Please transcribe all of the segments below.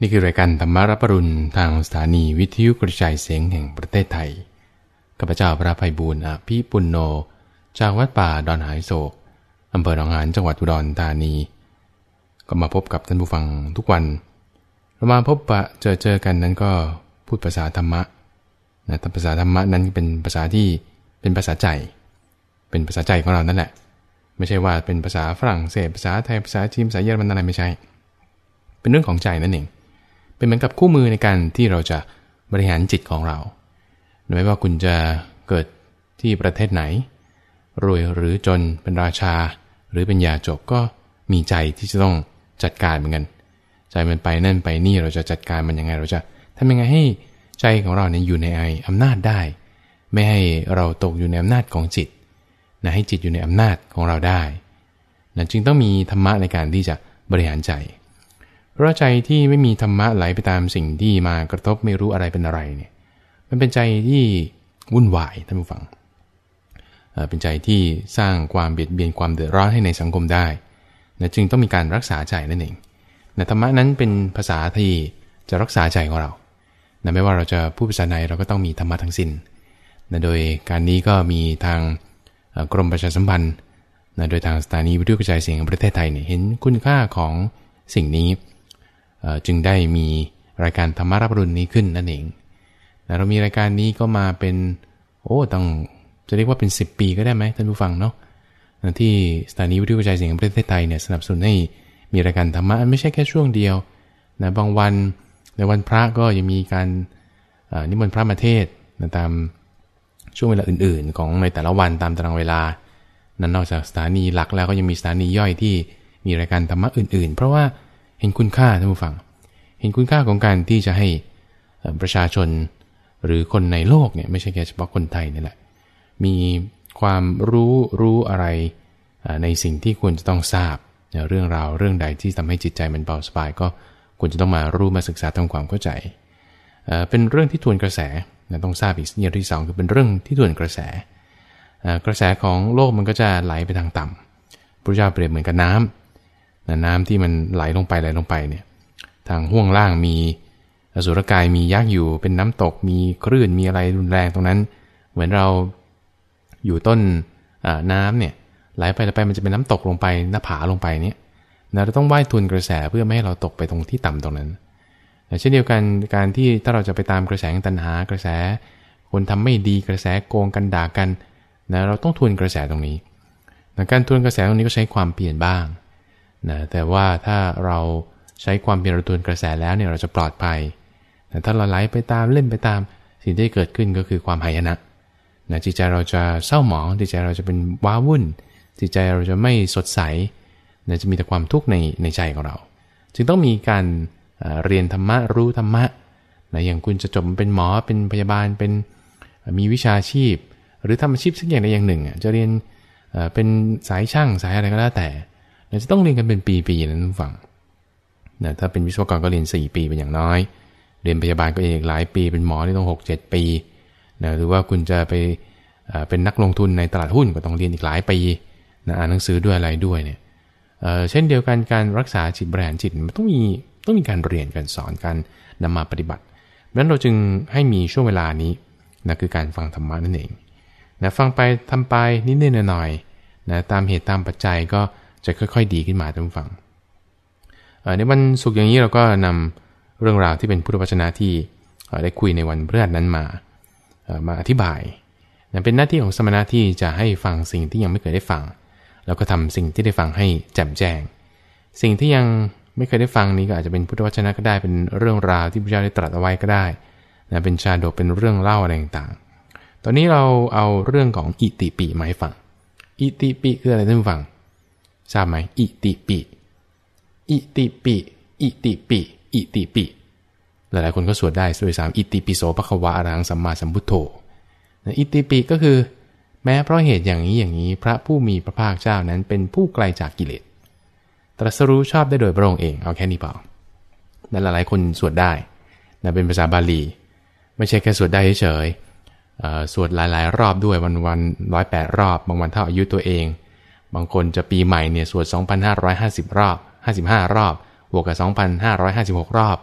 นี่คือรายการธรรมารับปรุณทางสถานีวิทยุกระจายเสียงแห่งประเทศไทยข้าพเจ้าพระไพบูลย์อภิปุณโญจากวัดป่าดอนหายโศกอำเภอหนองหานจังหวัดอุดรธานีก็มาพบกับท่านผู้ฟังทุกวันเรามาพบปะเจอกันนั้นก็พูดภาษาธรรมะนะภาษาธรรมะนั้นเป็นภาษาที่เป็นภาษาใจเป็นภาษาใจของเรานั่นแหละไม่ใช่ว่าเป็นภาษาฝรั่งเศสภาษาไทยภาษาจีนภาษาเยอรมันอะไรไม่ใช่เป็นเรื่องของใจนั่นเองเป็นเหมือนกับคู่มือในการที่เราจะบริหารจิตของเราไม่ว่าคุณจะเกิดที่ประเทศไหนรวยหรือจนเป็นราชาหรือเป็นยาจกก็มีใจที่จะต้องจัดการเหมือนกันใจมันไปนั่นไปนี่เราจะจัดการมันยังไงเราจะทำยังไงให้ใจของเราเนี่ยอยู่ในอำนาจได้ไม่ให้เราตกอยู่ในอำนาจของจิตนะให้จิตอยู่ในอำนาจของเราได้นะจึงต้องมีธรรมะในการที่จะบริหารใจเพราะใจที่ไม่มีธรรมะไหลไปตามสิ่งที่มากระทบไม่รู้อะไรเป็นอะไรเนี่ยมันเป็นใจที่วุ่นวายท่านผู้ฟังเป็นใจที่สร้างความเบียดเบียนความเดือดร้อนให้ในสังคมได้นะจึงต้องมีการรักษาใจนั่นเองนะธรรมะนั้นเป็นภาษาที่จะรักษาใจของเรานะไม่ว่าเราจะพูดภาษาไหนเราก็ต้องมีธรรมะทั้งสิ้นนะโดยการนี้ก็มีทางกรมประชาสัมพันธ์นะโดยทางสถานีวิทยุกระจายเสียงแห่งประเทศไทยเนี่ยเห็นคุณค่าของสิ่งนี้จึงได้มีรายการธรรมะรับปรุณนี้ขึ้นนั่นเองนะเรามีรายการนี้ก็มาเป็นต้องจะเรียกว่าเป็น10 ปีก็ได้ไหมท่านผู้ฟังเนาะที่สถานีวิทยุกระจายเสียงแห่งประเทศไทยเนี่ยสนับสนุนให้มีรายการธรรมะไม่ใช่แค่ช่วงเดียวนะบางวันในวันพระก็ยังมีการนิมนต์พระมาเทศน์นะตามช่วงเวลาอื่นๆของในแต่ละวันตามตารางเวลานั้นนอกจากสถานีหลักแล้วก็ยังมีสถานีย่อยที่มีรายการธรรมะอื่นๆเพราะว่าเห็นคุณค่าท่านผู้ฟังเห็นคุณค่าของการที่จะให้ประชาชนหรือคนในโลกเนี่ยไม่ใช่แค่เฉพาะคนไทยนี่แหละมีความรู้อะไรในสิ่งที่ควรจะต้องทราบเรื่องราวเรื่องใดที่ทำให้จิตใจมันเบาสบายก็ควรจะต้องมารู้มาศึกษาทำความเข้าใจเป็นเรื่องที่ทวนกระแสต้องทราบอีกอย่างที่2คือเป็นเรื่องที่ทวนกระแสกระแสของโลกมันก็จะไหลไปทางต่ำพระเจ้าเปรียบเหมือนกับน้ำที่มันไหลลงไปเนี่ยทางห้วงล่างมีอสุรกายมียักษ์อยู่เป็นน้ำตกมีคลื่นมีอะไรรุนแรงตรงนั้นเหมือนเราอยู่ต้นน้ำเนี่ยไหลไปมันจะเป็นน้ำตกลงไปหน้าผาลงไปเนี่ยเราต้องว่ายทวนกระแสเพื่อไม่ให้เราตกไปตรงที่ต่ำตรงนั้นเช่นเดียวกันการที่ถ้าเราจะไปตามกระแสตัณหากระแสคนทำไม่ดีกระแสโกงกันด่ากันเราต้องทวนกระแสตรงนี้การทวนกระแสตรงนี้ก็ใช้ความเปลี่ยนบ้างแต่ว่าถ้าเราใช้ความเปลี่ยนทวนกระแสแล้วเนี่ยเราจะปลอดภัยแต่ถ้าเราไหลไปตามเล่นไปตามสิ่งที่เกิดขึ้นก็คือความหายนะจิตใจเราจะเศร้าหมองจิตใจเราจะเป็นว้าวุ่นจิตใจเราจะไม่สดใสจะมีแต่ความทุกข์ในใจของเราจึงต้องมีการเรียนธรรมะรู้ธรรมะอย่างคุณจะจบเป็นหมอเป็นพยาบาลเป็นมีวิชาชีพหรือทำอาชีพสักอย่างใดอย่างหนึ่งจะเรียนเป็นสายช่างสายอะไรก็แล้วแต่จะต้องเรียนกันเป็นปีๆนะทุกฝั่งถ้าเป็นวิศวกรก็เรียน4 ปีเป็นอย่างน้อยเรียนพยาบาลก็อีกหลายปีเป็นหมอนี่ต้อง6-7 ปีหรือว่าคุณจะไปเป็นนักลงทุนในตลาดหุ้นก็ต้องเรียนอีกหลายปีอ่านหนังสือด้วยอะไรด้วยเนี่ยเช่นเดียวกันการรักษาจิตบริหารจิตมันต้องมีการเรียนการสอนการนำมาปฏิบัติดังนั้นเราจึงให้มีช่วงเวลานี้คือการฟังธรรมะนั่นเองฟังไปทำไปนิดๆหน่อยๆตามเหตุตามปัจจัยก็จะค่อยๆดีขึ้นมาท่านผู้ฟังในวันศุกร์อย่างนี้เราก็นำเรื่องราวที่เป็นพุทธวจนะที่ได้คุยในวันพฤหัสนั้นมาอธิบายเป็นหน้าที่ของสมณะที่จะให้ฟังสิ่งที่ยังไม่เคยได้ฟังแล้วก็ทำสิ่งที่ได้ฟังให้แจ่มแจ้งสิ่งที่ยังไม่เคยได้ฟังนี้ก็อาจจะเป็นพุทธวจนะก็ได้เป็นเรื่องราวที่พระเจ้าได้ตรัสเอาไว้ก็ได้เป็นชาดกเป็นเรื่องเล่าอะไรต่างๆตอนนี้เราเอาเรื่องของอิติปิมาให้ฟังอิติปิคืออะไรท่านผู้ฟังทราบไหมอิติปิอิติปิอิติปิอิติปิหลายๆคนก็สวดได้ด้วยซ้ำอิติปิโสภควะอรหังสัมมาสัมพุทโธอิติปิก็คือแม้เพราะเหตุอย่างนี้พระผู้มีพระภาคเจ้านั้นเป็นผู้ไกลจากกิเลสตรัสรู้ชอบได้โดยพระองค์เองเอาแค่นี้พอและหลายๆคนสวดได้เป็นภาษาบาลีไม่ใช่แค่สวดได้เฉยสวดหลายๆรอบด้วยวัน108 รอบบางวันเท่าอายุตัวเองบางคนจะปีใหม่เนี่ยสวด 2,550 รอบ55 รอบบวกกับ 2,556 รอบ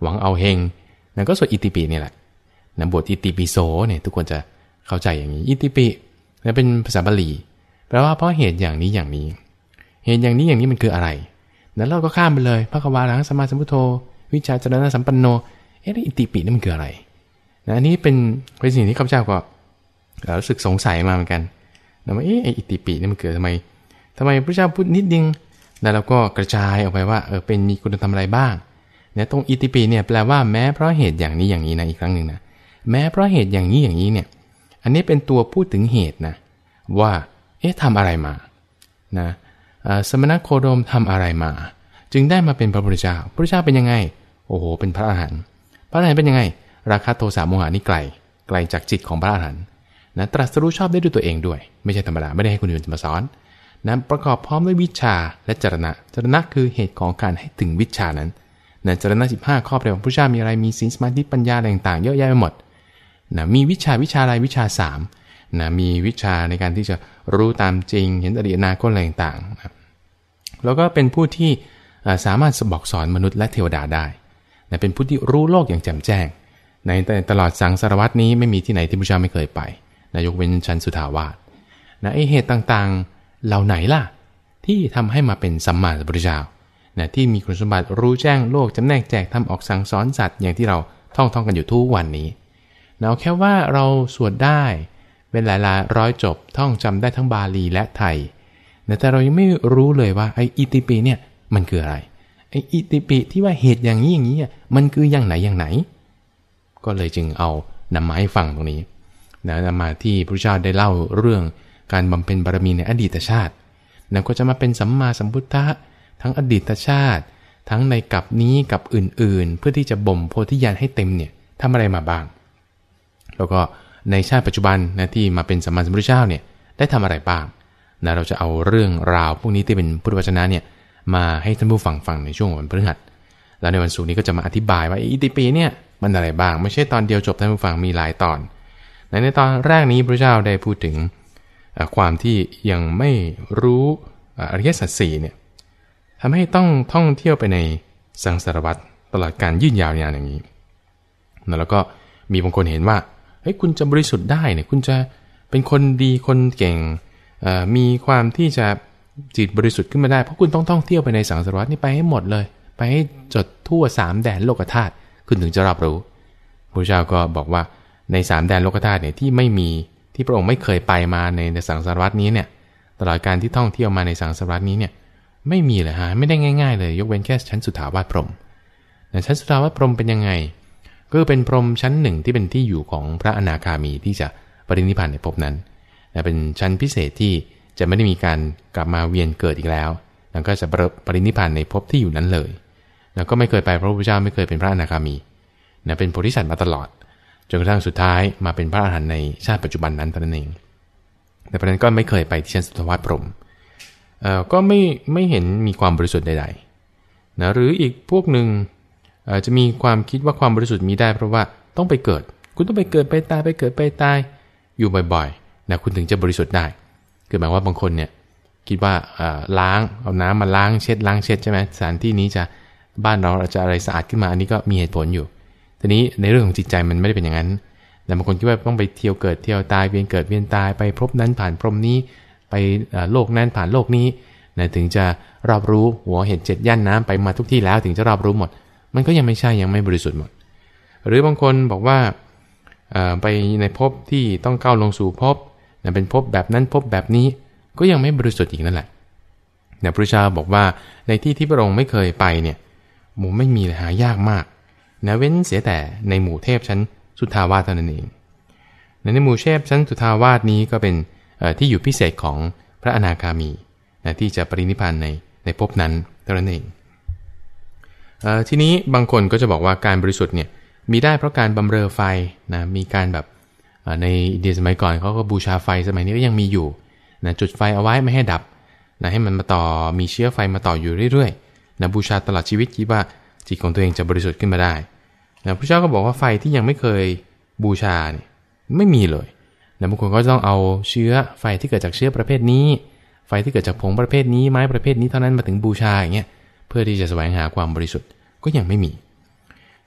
หวังเอาเฮงนั่นก็สวดอิติปินี่แหละนะบทอิติปิโสเนี่ยทุกคนจะเข้าใจอย่างนี้อิติปินั่นเป็นภาษาบาลีแปลว่าเพราะเหตุอย่างนี้อย่างนี้เหตุอย่างนี้อย่างนี้มันคืออะไรนั้นเราก็ข้ามไปเลยพระควาหังสัมมาสัมพุทโธวิชชาจรณะสัมปันโนอิติปินี่มันคืออะไรนะอันนี้เป็นสิ่งที่ข้าพเจ้าก็รู้สึกสงสัยมาเหมือนกันนะว่าอิติปินี่มันเกิดทำไมพระเจ้าพูดนิดนึงแล้วเราก็กระจายออกไปว่าเป็นมีคุณธรรมอะไรบ้างเนี่ยตรงอิติปิเนี่ยแปลว่าแม้เพราะเหตุอย่างนี้อย่างนี้นะอีกครั้งหนึ่งนะแม้เพราะเหตุอย่างนี้อย่างนี้เนี่ยอันนี้เป็นตัวพูดถึงเหตุนะว่าทำอะไรมานะสมณโคดมทำอะไรมาจึงได้มาเป็นพระพุทธเจ้าพระพุทธเจ้าเป็นยังไงโอ้โหเป็นพระอรหันต์เป็นยังไงราคะโทสะโมหะนี่ไกลจากจิตของพระอรหันต์นะตรัสรู้ชอบได้ด้วยตัวเองด้วยไม่ใช่ธรรมดาไม่ได้ให้คนอื่นมาสอนนะประกอบพร้อมด้วยวิชาและจรณะคือเหตุของการให้ถึงวิชานั้นนะจรณะ15ข้อแปลว่าพระพุทธเจ้ามีอะไรมีศีลสมาธิปัญญาอะไรต่างๆเยอะแยะไปหมดนะมีวิชาอะไรวิชา3นะมีวิชาในการที่จะรู้ตามจริงเห็นอดีตอนาคตอะไรต่างๆนะแล้วก็เป็นผู้ที่สามารถบอกสอนมนุษย์และเทวดาได้นะเป็นผู้ที่รู้โลกอย่างแจ่มแจ้งในตลอดสังสารวัฏนี้ไม่มีที่ไหนที่พระเจ้าไม่เคยไปนะยกเว้นชั้นสุทาวาสนะเหตุต่างๆเหล่าไหนล่ะที่ทำให้มาเป็นสัมมาสัมพุทธเจ้านะที่มีคุณสมบัติรู้แจ้งโลกจำแนกแจกทำออกสั่งสอนสัตว์อย่างที่เราท่องกันอยู่ทุกวันนี้นะเอาแค่ว่าเราสวดได้เป็นหลายๆร้อยจบท่องจำได้ทั้งบาลีและไทยนะแต่เรายังไม่รู้เลยว่าไอ้อิติปิเนี่ยมันคืออะไรไอ้อิติปิที่ว่าเหตุอย่างนี้อย่างนี้มันคืออย่างไหนก็เลยจึงเอานำมาให้ฟังตรงนี้นะนำมาที่พระเจ้าได้เล่าเรื่องการบำเพ็ญบารมีในอดีตชาตินะก็จะมาเป็นสัมมาสัมพุทธะทั้งอดีตชาติทั้งในกัปนี้กับอื่นๆเพื่อที่จะบ่มโพธิญาณให้เต็มเนี่ยทำอะไรมาบ้างแล้วก็ในชาติปัจจุบันนะที่มาเป็นสัมมาสัมพุทธเจ้าเนี่ยได้ทำอะไรบ้างนะเราจะเอาเรื่องราวพวกนี้ที่เป็นพุทธวจนะเนี่ยมาให้ท่านผู้ฟังในช่วงวันพฤหัสแล้วในวันศุกร์นี้ก็จะมาอธิบายว่าอิติปิเนี่ยมันอะไรบ้างไม่ใช่ตอนเดียวจบท่านผู้ฟังมีหลายตอนในตอนแรกนี้พระเจ้าได้พูดถึงความที่ยังไม่รู้อริยสัจ4เนี่ยทำให้ต้องท่องเที่ยวไปในสังสารวัฏตลอดการยืดยาวนานอย่างนี้แล้วก็มีบางคนเห็นว่าเฮ้ยคุณจะบริสุทธิ์ได้เนี่ยคุณจะเป็นคนดีคนเก่งมีความที่จะจิตบริสุทธิ์ขึ้นมาได้เพราะคุณต้องท่องเที่ยวไปในสังสารวัฏนี่ไปให้หมดเลยไปให้จดทั่ว3แดนโลกธาตุคุณถึงจะรับรู้พระเจ้าก็บอกว่าใน3แดนโลกธาตุเนี่ยที่ไม่มีที่พระองค์ไม่เคยไปมาในสังสารวัฏนี้เนี่ยตลอดการที่ท่องเที่ยวมาในสังสารวัฏนี้เนี่ยไม่มีเลยฮะไม่ได้ง่ายๆเลยยกเว้นแค่ชั้นสุทธาวาสพรหมแต่ชั้นสุทธาวาสพรหมเป็นยังไงก็เป็นพรหมชั้นหนึ่งที่เป็นที่อยู่ของพระอนาคามีที่จะปรินิพพานในภพนั้นเป็นชั้นพิเศษที่จะไม่ได้มีการกลับมาเวียนเกิดอีกแล้วแล้วก็จะปรินิพพานในภพที่อยู่นั้นเลยแล้วก็ไม่เคยไปพระพุทธเจ้าไม่เคยเป็นพระอนาคามีเป็นโพธิสัตว์มาตลอดจนกระทั่งสุดท้ายมาเป็นพระอรหันต์ในชาติปัจจุบันนั้นเท่านั้นเองแต่เพราะนั้นก็ไม่เคยไปที่ชั้นสุทธาวาสพรหมก็ไม่เห็นมีความบริสุทธิ์ใดๆนะหรืออีกพวกหนึ่งจะมีความคิดว่าความบริสุทธิ์มีได้เพราะว่าต้องไปเกิดคุณต้องไปเกิดไปตายไปเกิดไปตายอยู่บ่อยๆนะคุณถึงจะบริสุทธิ์ได้คือหมายว่าบางคนเนี่ยคิดว่าล้างเอาน้ำมาล้างเช็ดใช่ไหมสถานที่นี้จะบ้านเราจะอะไรสะอาดขึ้นมาอันนี้ก็มีเหตุผลอยู่ทีนี้ในเรื่องของจิตใจมันไม่ได้เป็นอย่างนั้นแต่บางคนคิดว่าต้องไปเที่ยวเกิดเที่ยวตายเวียนเกิดเวียนตายไปพบนั้นผ่านพรหมนี้ไปโลกนั้นผ่านโลกนี้นะถึงจะรอบรู้หัวเห็ด7ย่านน้ำไปมาทุกที่แล้วถึงจะรอบรู้หมดมันก็ยังไม่ใช่ยังไม่บริสุทธิ์หมดหรือบางคนบอกว่าไปในภพที่ต้องก้าวลงสู่ภพนะเป็นภพแบบนั้นภพแบบนี้ก็ยังไม่บริสุทธิ์อีกนั่นแหละนะพระเจ้าบอกว่าในที่ที่พระองค์ไม่เคยไปเนี่ยหมู่ไม่มีเลยหายากมากนะเว้นเสียแต่ในหมู่เทพชั้นสุทธาวาสเท่านั้นเองในหมู่เทพชั้นสุทธาวาสนี้ก็เป็นที่อยู่พิเศษของพระอนาคามีนะที่จะปรินิพพานในภพนั้นเท่านั้นเองทีนี้บางคนก็จะบอกว่าการบริสุทธิ์เนี่ยมีได้เพราะการบำเรอไฟนะมีการแบบในอินเดียสมัยก่อนเขาก็บูชาไฟสมัยนี้ก็ยังมีอยู่นะจุดไฟเอาไว้ไม่ให้ดับนะให้มันมาต่อมีเชื้อไฟมาต่ออยู่เรื่อยๆนะบูชาตลอดชีวิตคิดว่าจิตของตัวเองจะบริสุทธิ์ขึ้นมาได้นะพระเจ้าก็บอกว่าไฟที่ยังไม่เคยบูชาเนี่ยไม่มีเลยนะบางคนก็ต้องเอาเชื้อไฟที่เกิดจากเชื้อประเภทนี้ไฟที่เกิดจากผงประเภทนี้ไม้ประเภทนี้เท่านั้นมาถึงบูชาอย่างเงี้ยเพื่อที่จะแสวงหาความบริสุทธิ์ก็ยังไม่มี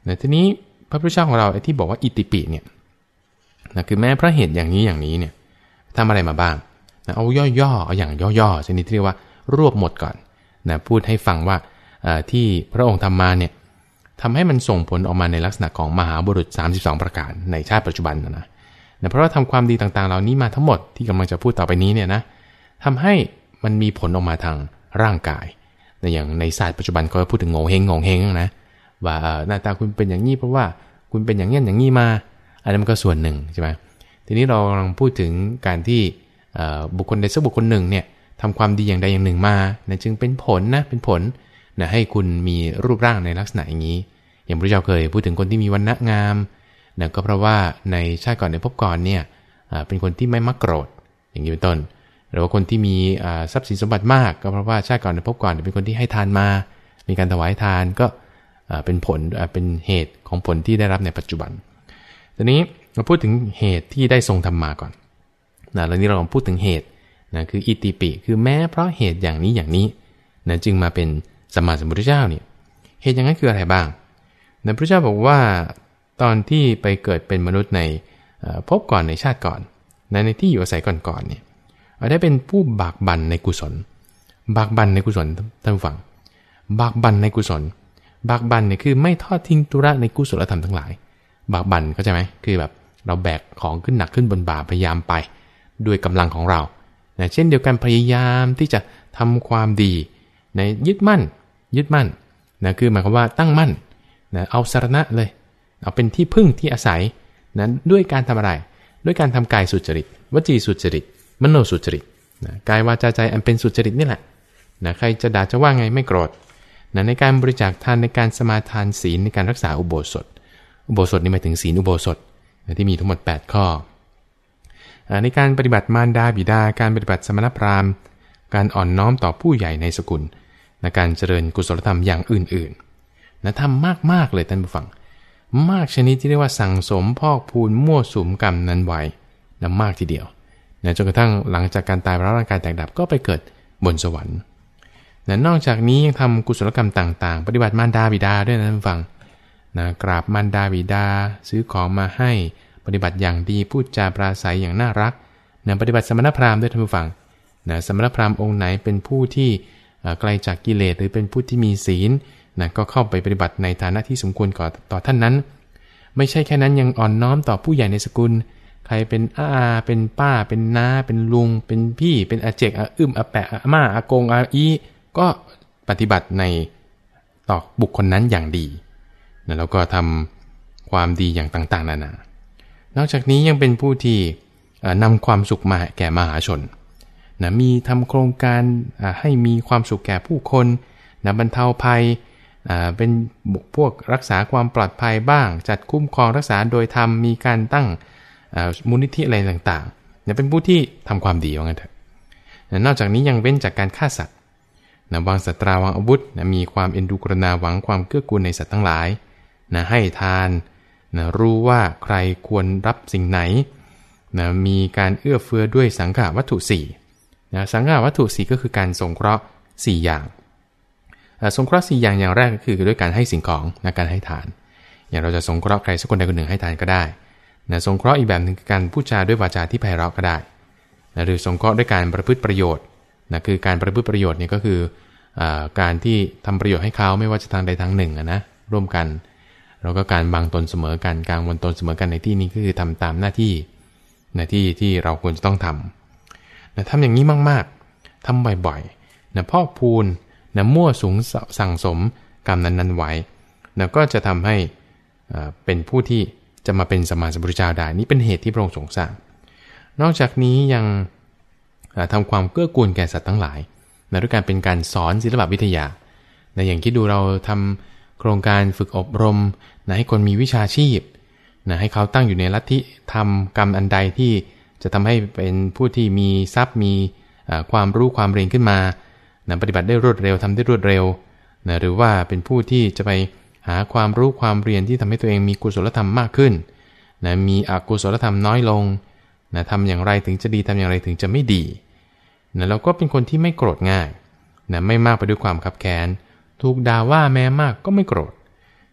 นะทีนี้พระพุทธเจ้าของเราไอ้ที่บอกว่าอิติปิเนี่ยนะคือแม้พระเหตุอย่างนี้เนี่ยทำอะไรมาบ้างนะเอาย่อๆเอาอย่างย่อๆชนิดที่เรียกว่ารวบหมดก่อนนะพูดให้ฟังว่าที่พระองค์ทำมาเนี่ยทำให้มันส่งผลออกมาในลักษณะของมหาบุรุษ32ประการในชาติปัจจุบันนะเพราะว่าทำความดีต่างๆเหล่านี้มาทั้งหมดที่กำลังจะพูดต่อไปนี้เนี่ยนะทำให้มันมีผลออกมาทางร่างกายอย่างในศาสตร์ปัจจุบันก็พูดถึงโง่เฮงนะว่าหน้าตาคุณเป็นอย่างนี้เพราะว่าคุณเป็นอย่างนี้มาอันนั้นมันก็ส่วนหนึ่งใช่ไหมทีนี้เรากำลังพูดถึงการที่บุคคลใดสักบุคคลหนึ่งเนี่ยทำความดีอย่างใดอย่างหนึ่งมาจึงเป็นผลให้คุณมีรูปร่างในลักษณะอย่างนี้อย่างพระเจ้าเคยพูดถึงคนที่มีวรรณะงามก็เพราะว่าในชาติก่อนในภพก่อนเนี่ยเป็นคนที่ไม่มักโกรธอย่างนี้เป็นต้นหรือว่าคนที่มีทรัพย์สินสมบัติมากก็เพราะว่าชาติก่อนในภพก่อนเป็นคนที่ให้ทานมามีการถวายทานก็เป็นผลเป็นเหตุของผลที่ได้รับในปัจจุบันทีนี้เราพูดถึงเหตุที่ได้ทรงทำมาก่อนแล้วนี้เราพูดถึงเหตุคืออิติปิคือแม้เพราะเหตุอย่างนี้จึงมาเป็นสัมมาสัมพุทธเจ้าเนี่ยเหตุอย่างนั้นคืออะไรบ้างพระพุทธเจ้าบอกว่าตอนที่ไปเกิดเป็นมนุษย์ในภพก่อนในชาติก่อนในที่อยู่อาศัยก่อนเนี่ยได้เป็นผู้บากบั่นในกุศลบากบั่นในกุศลท่านผู้ฟังบากบั่นในกุศลบากบั่นเนี่ยคือไม่ทอดทิ้งธุระในกุศลธรรมทั้งหลายบากบั่นเข้าใจไหมคือแบบเราแบกของขึ้นหนักขึ้นบนบ่าพยายามไปด้วยกำลังของเราเช่นเดียวกันพยายามที่จะทำความดีในยึดมั่นคือหมายความว่าตั้งมั่นเอาสรณะเลยเอาเป็นที่พึ่งที่อาศัยด้วยการทำอะไรด้วยการทำกายสุจริตวจีสุจริตมโนสุจริตกายวาจาใจอันเป็นสุจริตนี่แหละใครจะด่าจะว่าไงไม่โกรธในการบริจาคทานในการสมาทานศีลในการรักษาอุโบสถนี่หมายถึงศีลอุโบสถที่มีทั้งหมด8ข้อในการปฏิบัติมารดาบิดาการปฏิบัติสมณพราหมณ์การอ่อนน้อมต่อผู้ใหญ่ในสกุลในการเจริญกุศลธรรมอย่างอื่นๆทำมากเลยท่านผู้ฟังมากชนิดที่เรียกว่าสั่งสมพอกพูนมั่วสุมกรรมนั้นไว้มากทีเดียวจนกระทั่งหลังจากการตายร่างกายแตกดับก็ไปเกิดบนสวรรค์นอกจากนี้ยังทำกุศลกรรมต่างๆปฏิบัติมารดาบิดาด้วยนะท่านผู้ฟังกราบมารดาบิดาซื้อของมาให้ปฏิบัติอย่างดีพูดจาปราศัยอย่างน่ารักปฏิบัติสมณพราหมณ์ด้วยท่านผู้ฟังสมณพราหมณ์องค์ไหนเป็นผู้ที่ไกลจากกิเลสหรือเป็นผู้ที่มีศีลก็เข้าไปปฏิบัติในฐานะที่สมควรต่อท่านนั้นไม่ใช่แค่นั้นยังอ่อนน้อมต่อผู้ใหญ่ในสกุลใครเป็นอาเป็นป้าเป็นน้าเป็นลุงเป็นพี่เป็นอาเจกอาอาแปะอาม่าอากงอาอีก็ปฏิบัติในต่อบุคคลนั้นอย่างดีแล้วก็ทำความดีอย่างต่างๆนานานอกจากนี้ยังเป็นผู้ที่นำความสุขมาแก่มหาชนมีทำโครงการให้มีความสุขแก่ผู้คนบรรเทาภัยเป็นพวกรักษาความปลอดภัยบ้างจัดคุ้มครองรักษาโดยธรรมมีการตั้งมูลนิธิอะไรต่างๆเป็นผู้ที่ทำความดีว่างั้นเถอะนอกจากนี้ยังเว้นจากการฆ่าสัตว์วางสัตราวางอาวุธมีความเอ็นดูกรุณาหวังความเกื้อกูลในสัตว์ทั้งหลายให้ทานรู้ว่าใครควรรับสิ่งไหนมีการเอื้อเฟื้อด้วยสังฆวัตถุ4สังฆวัตถุ4ก็คือการสงเคราะห์4อย่างสงเคราะห์4อย่างแรกก็คือด้วยการให้สิ่งของการให้ทานอย่างเราจะสงเคราะห์ใครสักคนใดคนหนึ่งให้ทานก็ได้สงเคราะห์อีกแบบนึงคือการพูดจาด้วยวาจาที่ไพเราะก็ได้หรือสงเคราะห์ด้วยการประพฤติประโยชน์คือการประพฤติประโยชน์นี่ก็คือการที่ทำประโยชน์ให้เขาไม่ว่าจะทางใดทางหนึ่งร่วมกันแล้วก็การบังตนเสมอกันการวนตนเสมอกันในที่นี้ก็คือทำตามหน้าที่ที่เราควรจะต้องทำทำอย่างนี้มากๆทำบ่อยๆพอกพูนมั่วสุมสั่งสมกรรมนั้นไว้ก็จะทำให้เป็นผู้ที่จะมาเป็นสัมมาสัมพุทธเจ้าได้นี่เป็นเหตุที่พระองค์ทรงสร้างนอกจากนี้ยังทำความเกื้อกูลแก่สัตว์ทั้งหลายด้วยการเป็นการสอนศิลปวิทยาอย่างคิดดูเราทำโครงการฝึกอบรมให้คนมีวิชาชีพให้เขาตั้งอยู่ในลัทธิทำกรรมอันใดที่จะทำให้เป็นผู้ที่มีทรัพย์มีความรู้ความเรียนขึ้นมาปฏิบัติได้รวดเร็วทำได้รวดเร็วหรือว่าเป็นผู้ที่จะไปหาความรู้ความเรียนที่ทำให้ตัวเองมีกุศลธรรมมากขึ้นมีอกุศลธรรมน้อยลงทำอย่างไรถึงจะดีทำอย่างไรถึงจะไม่ดีเราก็เป็นคนที่ไม่โกรธง่ายไม่มากไปด้วยความขับแค้นถูกด่าว่าแม้มากก็ไม่โกรธ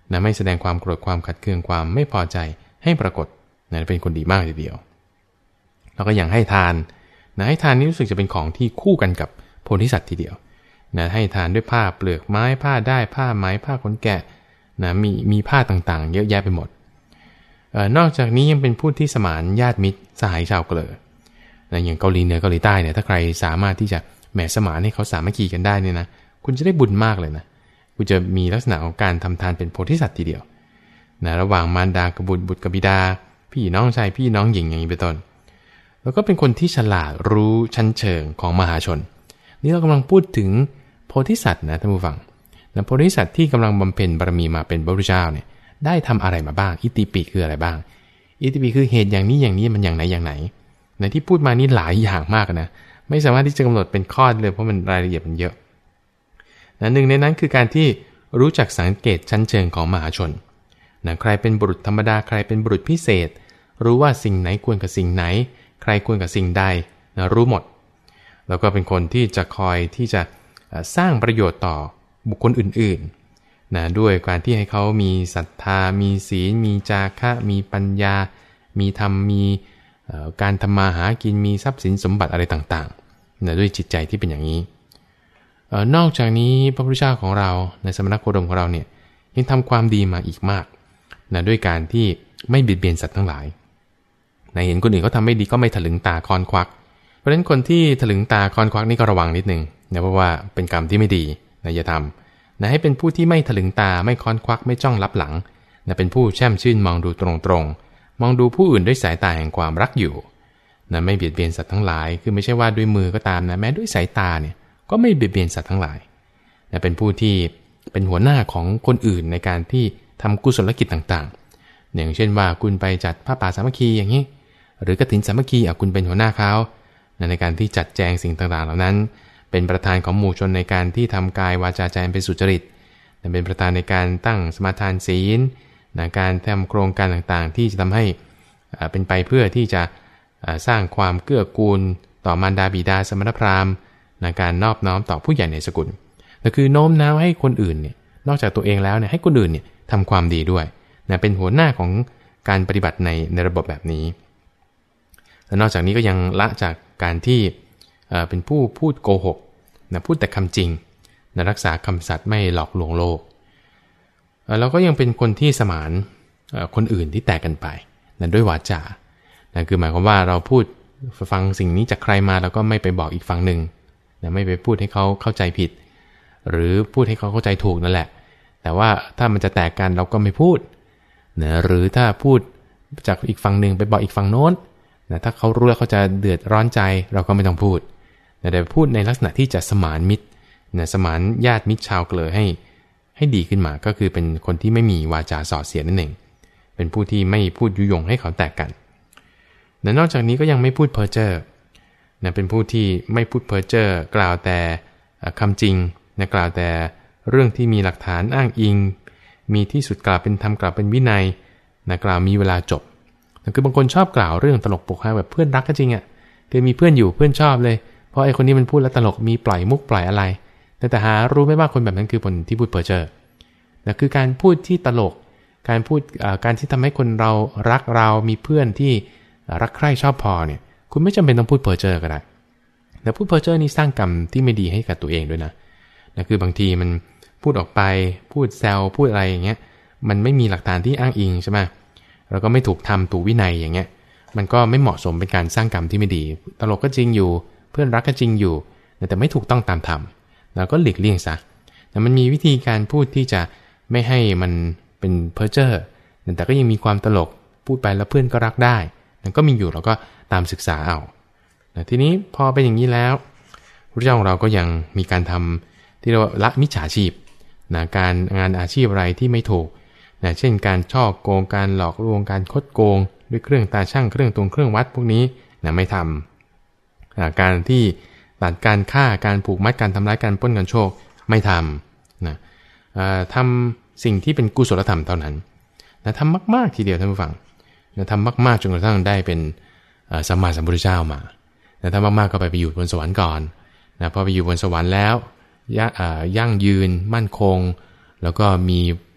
นะไม่แสดงความโกรธความขัดเคืองความไม่พอใจให้ปรากฏนะเป็นคนดีมากทีเดียวแล้วก็อย่างให้ทานนะให้ทานนี้รู้สึกจะเป็นของที่คู่กันกับโพธิสัตว์ทีเดียวนะให้ทานด้วยผ้าเปลือกไม้ผ้าได้ผ้าไหมผ้าขนแกะนะมีผ้าต่างๆเยอะแยะไปหมดนอกจากนี้ยังเป็นผู้ที่สมานญาติมิตรสหายชาวเกลอนะอย่างเกาหลีเหนือเกาหลีใต้เนี่ยถ้าใครสามารถที่จะแหมสมานให้เขาสามัคคีกันได้เนี่ยนะคุณจะได้บุญมากเลยนะคุณจะมีลักษณะของการทำทานเป็นโพธิสัตว์ทีเดียวนะระหว่างมารดากับบุตรบุตรกับบิดาพี่น้องชายพี่น้องหญิงอย่างนี้เป็นต้นแล้วก็เป็นคนที่ฉลาดรู้ชั้นเชิงของมหาชนนี่เรากำลังพูดถึงโพธิสัตว์นะท่านผู้ฟังนะโพธิสัตว์ที่กำลังบำเพ็ญบารมีมาเป็นพระพุทธเจ้าเนี่ยได้ทำอะไรมาบ้างอิติปิคืออะไรบ้างอิติปิคือเหตุอย่างนี้อย่างนี้มันอย่างไหนอย่างไหนในที่พูดมานี่หลายอย่างมากนะไม่สามารถที่จะกำหนดเป็นข้อเลยเพราะมันรายละเอียดมันเยอะนะหนึ่งในนั้นคือการที่รู้จักสังเกตชั้นเชิงของมหาชนนะใครเป็นบุรุษธรรมดาใครเป็นบุรุษพิเศษรู้ว่าสิ่งไหนควรกับสิ่งไหนใครควรกับสิ่งใดนะรู้หมดแล้วก็เป็นคนที่จะคอยที่จะสร้างประโยชน์ต่อบุคคลอื่นๆนะด้วยการที่ให้เขามีศรัทธามีศีลมีจาคะมีปัญญามีธรรมมีการทำมาหากินมีทรัพย์สินสมบัติอะไรต่างๆนะด้วยจิตใจที่เป็นอย่างนี้นอกจากนี้พระพุทธเจ้าของเราในสมณโคดมของเราเนี่ยยังทำความดีมาอีกมากนะด้วยการที่ไม่เบียดเบียนสัตว์ทั้งหลายนะเห็นคนอื่นเขาทำไม่ดีก็ไม่ถลึงตาคอนควักเพราะฉะนั้นคนที่ถลึงตาคอนควักนี่ก็ระวังนิดนึงนะเพราะว่าเป็นกรรมที่ไม่ดีนะอย่าทำนะให้เป็นผู้ที่ไม่ถลึงตาไม่คอนควักไม่จ้องลับหลังนะเป็นผู้แช่มชื่นมองดูตรงๆมองดูผู้อื่นด้วยสายตาแห่งความรักอยู่นะไม่เบียดเบียนสัตว์ทั้งหลายคือไม่ใช่ว่าด้วยมือก็ตามนะแม้ด้วยสายตาเนี่ยก็ไม่เบียดเบียนสัตว์ทั้งหลายนะเป็นผู้ที่เป็นหัวหน้าของคนอื่นในการที่ทำกุศลกิจต่างๆอย่างเช่นว่าคุณไปจัดผ้าป่าสามัคคีอย่างนี้หรือกฐินสามัคคีคุณเป็นหัวหน้าเขาในการที่จัดแจงสิ่งต่างๆเหล่านั้นเป็นประธานของหมู่ชนในการที่ทำกายวาจาใจเป็นสุจริตเป็นประธานในการตั้งสมาทานศีลการทำโครงการต่างๆที่จะทำให้เป็นไปเพื่อที่จะสร้างความเกื้อกูลต่อมารดาบิดาสมณพราหมณ์ในการนอบน้อมต่อผู้ใหญ่ในสกุลนั่นคือโน้มน้าวให้คนอื่นเนี่ยนอกจากตัวเองแล้วเนี่ยให้คนอื่นเนี่ยทำความดีด้วยเป็นหัวหน้าของการปฏิบัติในระบบแบบนี้และนอกจากนี้ก็ยังละจากการที่เป็นผู้พูดโกหกพูดแต่คำจริงรักษาคำสัตย์ไม่หลอกลวงโลกแล้วก็ยังเป็นคนที่สมานคนอื่นที่แตกกันไปด้วยวาจาคือหมายความว่าเราพูดฟังสิ่งนี้จากใครมาแล้วก็ไม่ไปบอกอีกฝั่งหนึ่งไม่ไปพูดให้เขาเข้าใจผิดหรือพูดให้เขาเข้าใจถูกนั่นแหละแต่ว่าถ้ามันจะแตกกันเราก็ไม่พูดหรือถ้าพูดจากอีกฝั่งหนึ่งไปบอกอีกฝั่งโน้นถ้าเขารู้แล้วเขาจะเดือดร้อนใจเราก็ไม่ต้องพูดแต่พูดในลักษณะที่จะสมานมิตรสมานญาติมิตรชาวเกลอให้ดีขึ้นมาก็คือเป็นคนที่ไม่มีวาจาส่อเสียดนั่นเองเป็นผู้ที่ไม่พูดยุยงให้เขาแตกกันนอกจากนี้ก็ยังไม่พูดเพ้อเจ้อเป็นผู้ที่ไม่พูดเพ้อเจ้อกล่าวแต่คำจริงกล่าวแต่เรื่องที่มีหลักฐานอ้างอิงมีที่สุดกล่าวเป็นธรรมกล่าวเป็นวินัยกล่าวมีเวลาจบคือบางคนชอบกล่าวเรื่องตลกปกฮาแบบเพื่อนรักก็จริงคือมีเพื่อนอยู่เพื่อนชอบเลยเพราะไอ้คนนี้มันพูดแล้วตลกมีปล่อยมุกปล่อยอะไรแต่หารู้ไหมว่าคนแบบนั้นคือคนที่พูดเพ้อเจ้อคือการพูดที่ตลกการพูดการที่ทำให้คนเรารักเรามีเพื่อนที่รักใคร่ชอบพอเนี่ยคุณไม่จำเป็นต้องพูดเพ้อเจ้อก็ได้แต่พูดเพ้อเจ้อนี่สร้างกรรมที่ไม่ดีให้กับตัวเองด้วยนะคือบางทีมันพูดออกไปพูดแซวพูดอะไรอย่างเงี้ยมันไม่มีหลักฐานที่อ้างอิงใช่ไหมแล้วก็ไม่ถูกทำถูกวินัยอย่างเงี้ยมันก็ไม่เหมาะสมเป็นการสร้างกรรมที่ไม่ดีตลกก็จริงอยู่เพื่อนรักก็จริงอยู่แต่ไม่ถูกต้องตามธรรมเราก็หลีกเลี่ยงซะแต่มันมีวิธีการพูดที่จะไม่ให้มันเป็นเพ้อเจ้อแต่ก็ยังมีความตลกพูดไปแล้วเพื่อนก็รักได้นั่นก็มีอยู่เราก็ตามศึกษาเอาทีนี้พอเป็นอย่างนี้แล้วพระเจ้าของเราก็ยังมีการทำที่เราละมิจฉาชีพการงานอาชีพอะไรที่ไม่ถูกเช่นการฉ้อโกงการหลอกลวงการคดโกงด้วยเครื่องตาช่างเครื่องตวงเครื่องวัดพวกนี้ไม่ทำการที่ตัดการฆ่าการผูกมัดการทำร้ายการปล้นการโชคไม่ทำทำสิ่งที่เป็นกุศลธรรมเท่านั้นทำมากๆทีเดียวท่านผู้ฟังทำมากๆจนกระทั่งได้เป็นสัมมาสัมพุทธเจ้ามาถ้ามากๆก็ไปอยู่บนสวรรค์ก่อนพอไปอยู่บนสวรรค์แล้วยั่งยืนมั่นคงแล้วก็มี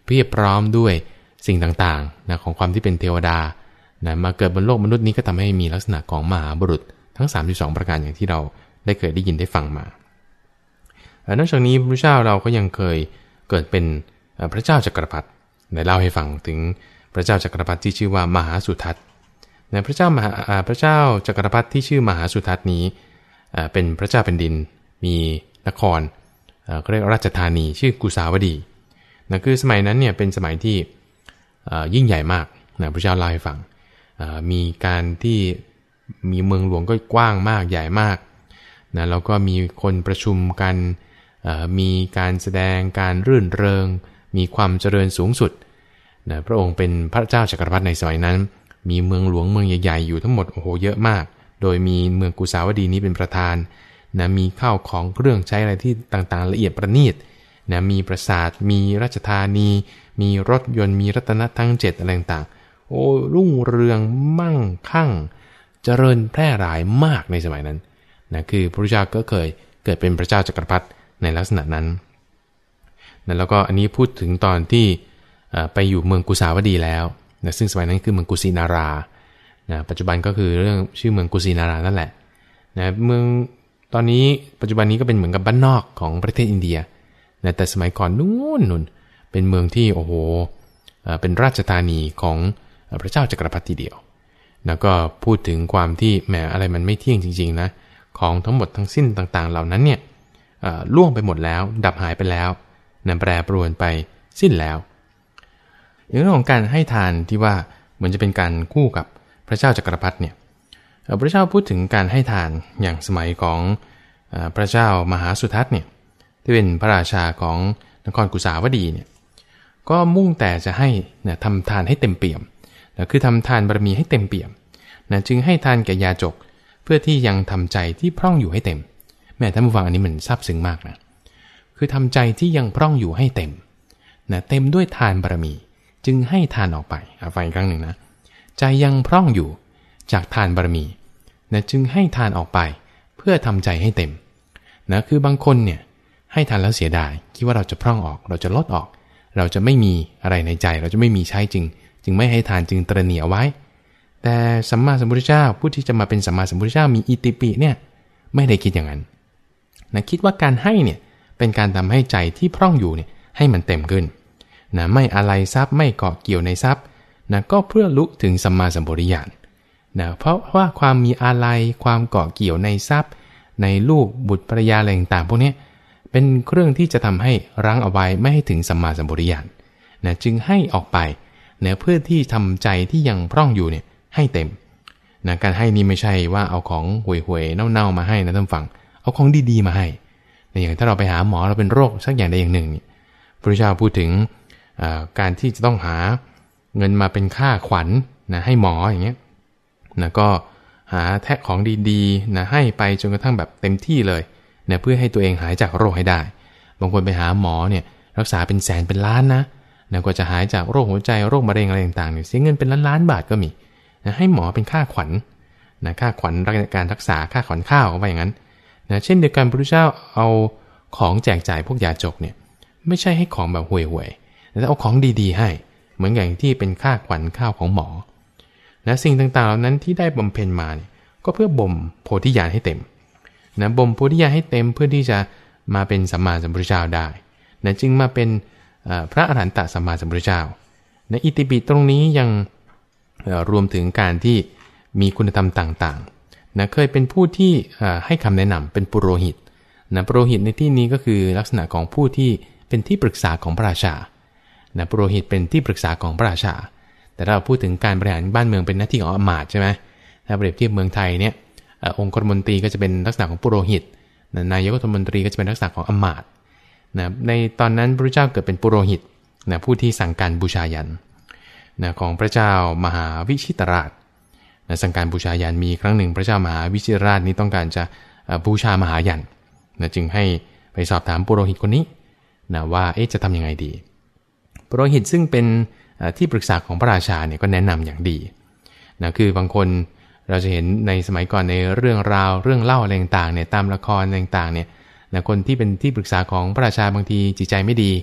เพียบพร้อมด้วยสิ่งต่างๆนะของความที่เป็นเทวดานะมาเกิดบนโลกมนุษย์นี้ก็ทำให้มีลักษณะของมหาบุรุษทั้ง32ประการอย่างที่เราได้เคยได้ยินได้ฟังมานอกจากนี้พระพุทธเจ้าเราก็ยังเคยเกิดเป็นพระเจ้าจักรพรรดิได้เล่าให้ฟังถึงพระเจ้าจักรพรรดิที่ชื่อว่ามหาสุทัศน์ในพระเจ้าจักรพรรดิที่ชื่อมหาสุทัศน์นี้เป็นพระเจ้าแผ่นดินมีนครเรียกราชธานีชื่อกุสาวดีนะคือสมัยนั้นเนี่ยเป็นสมัยที่ยิ่งใหญ่มากนะพระเจ้าเล่าให้ฟังมีการที่มีเมืองหลวงก็กว้างมากใหญ่มากนะแล้วก็มีคนประชุมกันมีการแสดงการรื่นเริงมีความเจริญสูงสุดนะพระองค์เป็นพระเจ้าจักรพรรดิในสมัยนั้นมีเมืองหลวงเมืองใหญ่ๆอยู่ทั้งหมดโอ้โหเยอะมากโดยมีเมืองกุสาวดีนี้เป็นประธานนะมีข้าวของเครื่องใช้อะไรที่ต่างๆละเอียดประณีตนะมีปราสาทมีราชธานีมีรถยนต์มีรัตนทั้ง7อะไรต่างๆโอ้รุ่งเรืองมั่งคั่งเจริญแพร่หลายมากในสมัยนั้นนะคือพระพุทธเจ้าก็เคยเกิดเป็นพระเจ้าจักรพรรดิในลักษณะนั้นนะแล้วก็อันนี้พูดถึงตอนที่ไปอยู่เมืองกุสาวดีแล้วนะซึ่งสมัยนั้นคือเมืองกุสินารานะปัจจุบันก็คือเรื่องชื่อเมืองกุสินารานั่นแหละนะเมืองตอนนี้ปัจจุบันนี้ก็เป็นเหมือนกับบ้านนอกของประเทศอินเดียนะแต่สมัยก่อนนู่นเป็นเมืองที่โอ้โหเป็นราชธานีของพระเจ้าจักรพรรดิทีเดียวแล้วก็พูดถึงความที่แหมอะไรมันไม่เที่ยงจริงๆนะของทั้งหมดทั้งสิ้นต่างๆเหล่านั้นเนี่ยล่วงไปหมดแล้วดับหายไปแล้วนะแปรปรวนไปสิ้นแล้วอย่างเรื่องของการให้ทานที่ว่าเหมือนจะเป็นการคู่กับพระเจ้าจักรพรรดิเนี่ยพระเจ้าพูดถึงการให้ทานอย่างสมัยของพระเจ้ามหาสุทัศน์เนี่ยที่เป็นพระราชาของนครกุสาวดีเนี่ยก็มุ่งแต่จะให้นะทำทานให้เต็มเปี่ยมนะคือทำทานบารมีให้เต็มเปี่ยมนะจึงให้ทานแก่ยาจกเพื่อที่ยังทำใจที่พร่องอยู่ให้เต็มแม้ท่านผู้ฟังอันนี้มันซาบซึ้งมากนะคือทำใจที่ยังพร่องอยู่ให้เต็มนะเต็มด้วยทานบารมีจึงให้ทานออกไปฟังอีกครั้งหนึ่งนะใจยังพร่องอยู่จากทานบารมีนะจึงให้ทานออกไปเพื่อทำใจให้เต็มนะคือบางคนเนี่ยให้ทานแล้วเสียดายคิดว่าเราจะพร่องออกเราจะลดออกเราจะไม่มีอะไรในใจเราจะไม่มีใช้จึงไม่ให้ทานจึงตระหนี่เอาไว้แต่สัมมาสัมพุทธเจ้าผู้ที่จะมาเป็นสัมมาสัมพุทธเจ้ามีอิติปิเนี่ยไม่ได้คิดอย่างนั้นนะคิดว่าการให้เนี่ยเป็นการทำให้ใจที่พร่องอยู่เนี่ยให้มันเต็มขึ้นนะไม่อะไรทรัพย์ไม่เกาะเกี่ยวในทรัพย์นะก็เพื่อลุถึงสัมมาสัมปวิญญาณนะเพราะว่าความมีอะไรความเกาะเกี่ยวในทรัพย์ในลูกบุตรภรรยาอะไรต่างๆพวกนี้เป็นเครื่องที่จะทำให้รั้งเอาไว้ไม่ให้ถึงสัมมาสัมปวิญญาณนะจึงให้ออกไปนะเพื่อที่ทำใจที่ยังพร่องอยู่เนี่ยให้เต็มนะการให้นี่ไม่ใช่ว่าเอาของห่วยๆเน่าๆมาให้นะท่านฟังเอาของดีๆมาให้นะอย่างถ้าเราไปหาหมอเราเป็นโรคสักอย่างใดอย่างหนึ่งเนี่ยพระพุทธเจ้าพูดถึงการที่จะต้องหาเงินมาเป็นค่าขวัญนะให้หมออย่างเงี้ยนะก็หาแทะของดีๆนะให้ไปจนกระทั่งแบบเต็มที่เลยนะเพื่อให้ตัวเองหายจากโรคให้ได้บางคนไปหาหมอเนี่ยรักษาเป็นแสนเป็นล้านนะกว่าจะหายจากโรคหัวใจโรคมะเร็งอะไรต่างๆเนี่ยเสียเงินเป็นล้านๆบาทก็มีนะให้หมอเป็นค่าขวัญนะค่าขวัญการรักษาค่าขวัญข้าวเข้าไปอย่างนั้นนะเช่นเดียวกันพระพุทธเจ้าเอาของแจกจ่ายพวกยาจกเนี่ยไม่ใช่ให้ของแบบห่วยๆแต่เอาของดีๆให้เหมือนอย่างที่เป็นค่าขวัญข้าวของหมอนะสิ่งต่างๆเหล่านั้นที่ได้บำเพ็ญมาเนี่ยก็เพื่อบ่มโพธิญาณให้เต็มนะบ่มโพธิญาณให้เต็มเพื่อที่จะมาเป็นสัมมาสัมพุทธเจ้าได้นะจึงมาเป็นพระอรหันตสัมมาสัมพุทธเจ้านะอิติปิตรงนี้ยังรวมถึงการที่มีคุณธรรมต่างๆนะเคยเป็นผู้ที่ให้คำแนะนำเป็นปุโรหิตนะปุโรหิตในที่นี้ก็คือลักษณะของผู้ที่เป็นที่ปรึกษาของพระราชานะปุโรหิตเป็นที่ปรึกษาของพระราชาแต่ถ้าเราพูดถึงการบริหารบ้านเมืองเป็นหน้าที่ของอมาตย์ใช่ไหมถ้าเปรียบเทียบเมืองไทยเนี่ยองค์กรมนตรีก็จะเป็นลักษณะของปุโรหิตนายกรัฐมนตรีก็จะเป็นลักษณะของอมาตย์นะในตอนนั้นพระเจ้าเกิดเป็นปุโรหิตนะผู้ที่สั่งการบูชายัญนะของพระเจ้ามหาวิชิตราชนะสั่งการบูชายัญมีครั้งหนึ่งพระเจ้ามหาวิชิตราชนี้ต้องการจะบูชามหายัญนะจึงให้ไปสอบถามปุโรหิตคนนี้นะว่าจะทำยังไงดีปุโรหิตซึ่งเป็นที่ปรึกษาของพระราชาเนี่ยก็แนะนำอย่างดีนะคือบางคนเราจะเห็นในสมัยก่อนในเรื่องราวเรื่องเล่าอะไรต่างๆเนี่ยตามละครต่างๆเนี่ยนะคนที่เป็นที่ปรึกษาของพระราชาบางทีจิตใจไม่ดี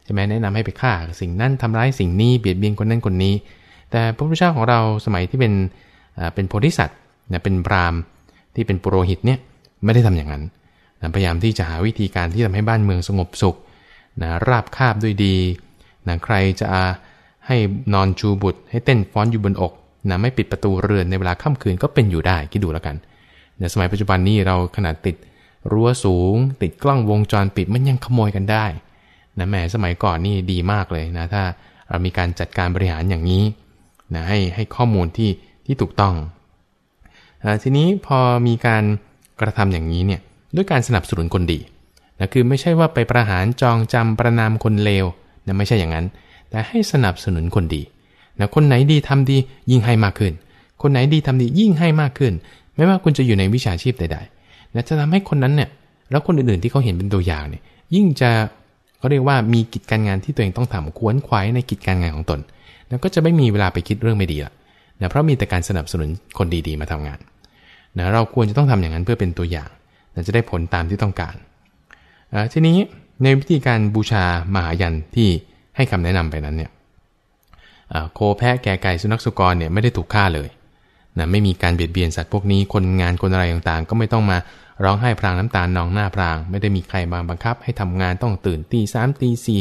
ใช่ไหมแนะนำให้ไปฆ่าสิ่งนั้นทำร้ายสิ่งนี้เบียดเบียนคนนั้นคนนี้แต่พระพุทธเจ้าของเราสมัยที่เป็นโพธิสัตว์เป็นพราหมณ์ที่เป็นปุโรหิตเนี่ยไม่ได้ทำอย่างนั้นพยายามที่จะหาวิธีการที่ทำให้บ้านเมืองสงบสุขราบคาบด้วยดีใครจะให้นอนชูบุตรให้เต้นฟ้อนอยู่บนอกไม่ปิดประตูเรือนในเวลาค่ำคืนก็เป็นอยู่ได้คิดดูแล้วกันสมัยปัจจุบันนี้เราขนาดติดรั้วสูงติดกล้องวงจรปิดมันยังขโมยกันได้แหมสมัยก่อนนี่ดีมากเลยนะถ้าเรามีการจัดการบริหารอย่างนี้ให้ข้อมูลที่ถูกต้องทีนี้พอมีการกระทำอย่างนี้เนี่ยด้วยการสนับสนุนคนดีคือไม่ใช่ว่าไปประหารจองจำประนามคนเลวไม่ใช่อย่างนั้นแต่ให้สนับสนุนคนดีคนไหนดีทำดียิ่งให้มากขึ้นคนไหนดีทำดียิ่งให้มากขึ้นไม่ว่าคุณจะอยู่ในวิชาชีพใดๆจะทำให้คนนั้นเนี่ยแล้วคนอื่นๆที่เขาเห็นเป็นตัวอย่างเนี่ยยิ่งจะเขาเรียกว่ามีกิจการงานที่ตัวเองต้องทำขวนขวายในกิจการงานของตนแล้วก็จะไม่มีเวลาไปคิดเรื่องไม่ดีละเพราะมีแต่การสนับสนุนคนดีๆมาทำงานเราควรจะต้องทำอย่างนั้นเพื่อเป็นตัวอย่างจะได้ผลตามที่ต้องการทีนี้ในวิธีการบูชามหายันที่ให้คำแนะนำไปนั้นเนี่ยโคแพะแกะไก่สุนัขสุกรเนี่ยไม่ได้ถูกฆ่าเลยไม่มีการเบียดเบียนสัตว์พวกนี้คนงานคนอะไรต่างๆก็ไม่ต้องมาร้องไห้พรางน้ำตาลนองหน้าพรางไม่ได้มีใครมาบังคับให้ทำงานต้องตื่นตี 3 ตี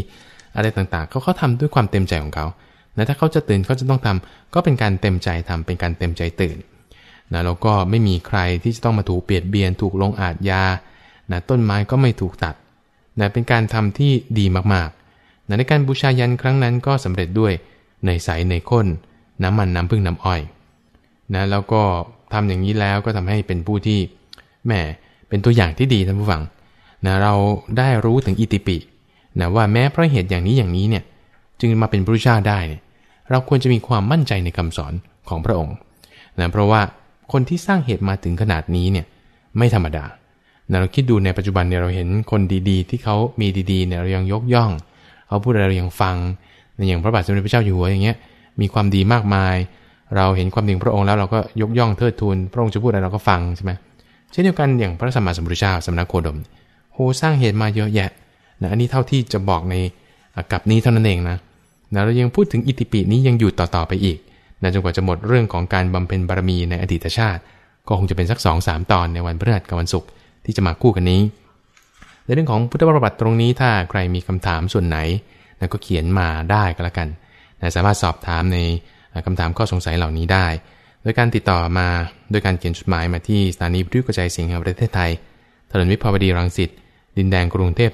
4อะไรต่างๆเขาทำด้วยความเต็มใจของเขาถ้าเขาจะตื่นเขาจะต้องทำก็เป็นการเต็มใจทำเป็นการเต็มใจตื่นแล้วก็ไม่มีใครที่จะต้องมาถูกเบียดเบียนถูกลงอาทยาต้นไม้ก็ไม่ถูกตัดเป็นการทำที่ดีมากๆในการบูชายันครั้งนั้นก็สำเร็จด้วยเนยใสเนยข้นน้ำมันน้ำผึ้งน้ำอ้อยแล้วก็ทำอย่างนี้แล้วก็ทำให้เป็นผู้ที่แหมเป็นตัวอย่างที่ดีท่านผู้ฟังเราได้รู้ถึงอิติปิว่าแม้เพราะเหตุอย่างนี้เนี่ยจึงมาเป็นพระพุทธเจ้าได้เนี่ยเราควรจะมีความมั่นใจในคำสอนของพระองค์เพราะว่าคนที่สร้างเหตุมาถึงขนาดนี้เนี่ยไม่ธรรมดาเราคิดดูในปัจจุบันเนี่ยเราเห็นคนดีๆที่เขามีดีๆเนี่ยเรายังยกย่องเขาพูดอะไรเรายังฟังอย่างพระบาทสมเด็จพระเจ้าอยู่หัวอย่างเงี้ยมีความดีมากมายเราเห็นความดีของพระองค์แล้วเราก็ยกย่องเทิดทูนพระองค์จะพูดอะไรเราก็ฟังใช่ไหมเช่นเดียวกันอย่างพระสัมมาสัมพุทธเจ้าสมณโคดมสร้างเหตุมาเยอะแยะอันนี้เท่าที่จะบอกในกับนี้เท่านั้นเองนะเรายังพูดถึงอิติปินี้ยังอยู่ต่อไปอีกจนกว่าจะหมดเรื่องของการบำเพ็ญบารมีในอดีตชาติก็คงจะเป็นสัก 2-3 ตอนในวันพฤหัสกับวันศุกร์ที่จะมาคู่กันนี้ในเรื่องของพุทธประวัติตรงนี้ถ้าใครมีคำถามส่วนไหนก็เขียนมาได้ก็แล้วกันสามารถสอบถามในคำถามข้อสงสัยเหล่านี้ได้โดยการติดต่อมาโดยการเขียนจดหมายมาที่สถานีวิทยุกระจายเสียงแห่งประเทศไทยถนนวิภาวดีรังสิตดินแดงกรุงเทพ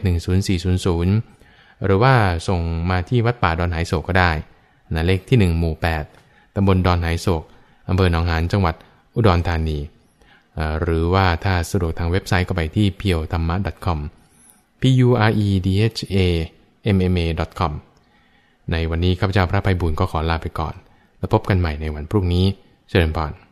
10400หรือว่าส่งมาที่วัดป่าดอนหายโศกก็ได้เลขที่1หมู่8ตำบลดอนหายโศกอำเภอหนองหานจังหวัดอุดรธานีหรือว่าถ้าสะดวกทางเว็บไซต์ก็ไปที่ piotamma.com puredhamma.com ในวันนี้ข้าพเจ้าพระไพบูลย์ก็ขอลาไปก่อนแล้วพบกันใหม่ในวันพรุ่งนี้เจริญพร